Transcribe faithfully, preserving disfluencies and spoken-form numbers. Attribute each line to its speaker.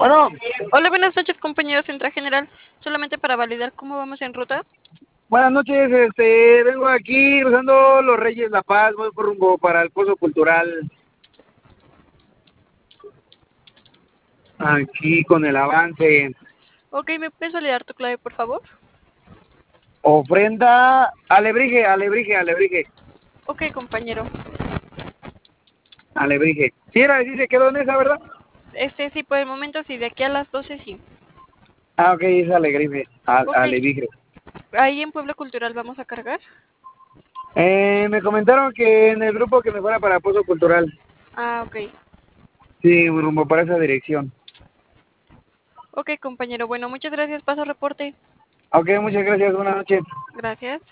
Speaker 1: Bueno,
Speaker 2: Hola, buenas noches, compañero Central General. Solamente para validar cómo vamos en ruta.
Speaker 1: buenas noches, este, vengo aquí cruzando los Reyes La Paz, voy por rumbo para el Pozo Cultural. Aquí con el avance.
Speaker 2: Ok, ¿me puedes validar tu clave, por favor?
Speaker 1: Ofrenda, alebrije, alebrije, alebrije,
Speaker 2: Ok, compañero.
Speaker 1: alebrije. Sí, era, sí se quedó en esa, ¿verdad?
Speaker 2: Este, sí, por el momento sí, de aquí a las doce sí.
Speaker 1: Ah, ok, es alebrije, a-
Speaker 2: Ok,
Speaker 1: alebrije.
Speaker 2: ahí en Pueblo Cultural vamos a cargar.
Speaker 1: Eh, me comentaron que en el grupo que me fuera para Pozo Cultural.
Speaker 2: Ah, ok.
Speaker 1: Sí, rumbo para esa dirección.
Speaker 2: Ok, compañero, bueno, muchas gracias, paso reporte.
Speaker 1: Ok, muchas gracias, buenas noches.
Speaker 2: Gracias.